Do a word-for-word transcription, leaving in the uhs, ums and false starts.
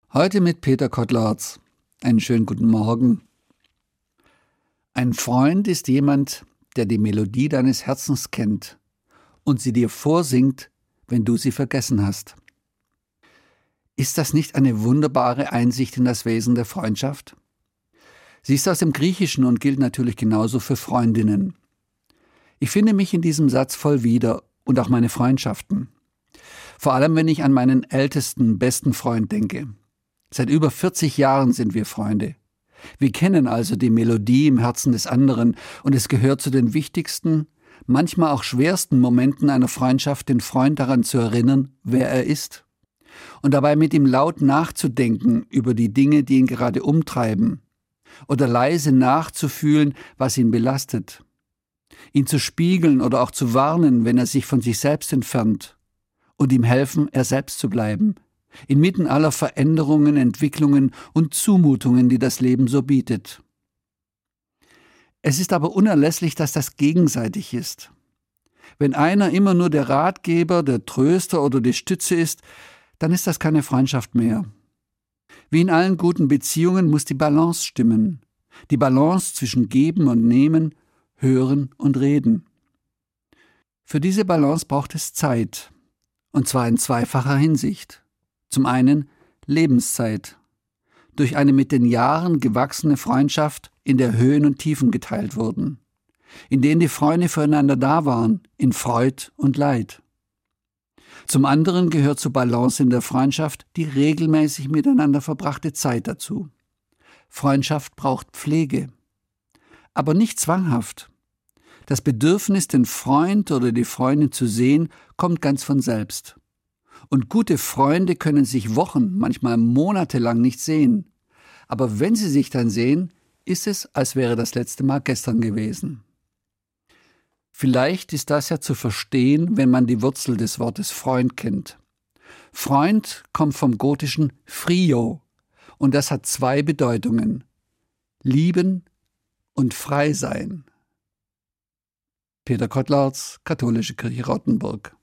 Heute mit Peter Kottlarz. Einen schönen guten Morgen. Ein Freund ist jemand, der die Melodie deines Herzens kennt und sie dir vorsingt, wenn du sie vergessen hast. Ist das nicht eine wunderbare Einsicht in das Wesen der Freundschaft? Sie ist aus dem Griechischen und gilt natürlich genauso für Freundinnen. Ich finde mich in diesem Satz voll wieder und auch meine Freundschaften. Vor allem, wenn ich an meinen ältesten, besten Freund denke. Seit über vierzig Jahren sind wir Freunde. Wir kennen also die Melodie im Herzen des anderen und es gehört zu den wichtigsten, manchmal auch schwersten Momenten einer Freundschaft, den Freund daran zu erinnern, wer er ist. Und dabei mit ihm laut nachzudenken über die Dinge, die ihn gerade umtreiben. Oder leise nachzufühlen, was ihn belastet. Ihn zu spiegeln oder auch zu warnen, wenn er sich von sich selbst entfernt. Und ihm helfen, er selbst zu bleiben. Inmitten aller Veränderungen, Entwicklungen und Zumutungen, die das Leben so bietet. Es ist aber unerlässlich, dass das gegenseitig ist. Wenn einer immer nur der Ratgeber, der Tröster oder die Stütze ist, dann ist das keine Freundschaft mehr. Wie in allen guten Beziehungen muss die Balance stimmen. Die Balance zwischen Geben und Nehmen, Hören und Reden. Für diese Balance braucht es Zeit, und zwar in zweifacher Hinsicht. Zum einen Lebenszeit, durch eine mit den Jahren gewachsene Freundschaft, in der Höhen und Tiefen geteilt wurden, in denen die Freunde füreinander da waren, in Freud und Leid. Zum anderen gehört zur Balance in der Freundschaft die regelmäßig miteinander verbrachte Zeit dazu. Freundschaft braucht Pflege, aber nicht zwanghaft. Das Bedürfnis, den Freund oder die Freundin zu sehen, kommt ganz von selbst. Und gute Freunde können sich Wochen, manchmal monatelang nicht sehen. Aber wenn sie sich dann sehen, ist es, als wäre das letzte Mal gestern gewesen. Vielleicht ist das ja zu verstehen, wenn man die Wurzel des Wortes Freund kennt. Freund kommt vom gotischen Frio und das hat zwei Bedeutungen: lieben und frei sein. Peter Kottlarz, Katholische Kirche Rottenburg.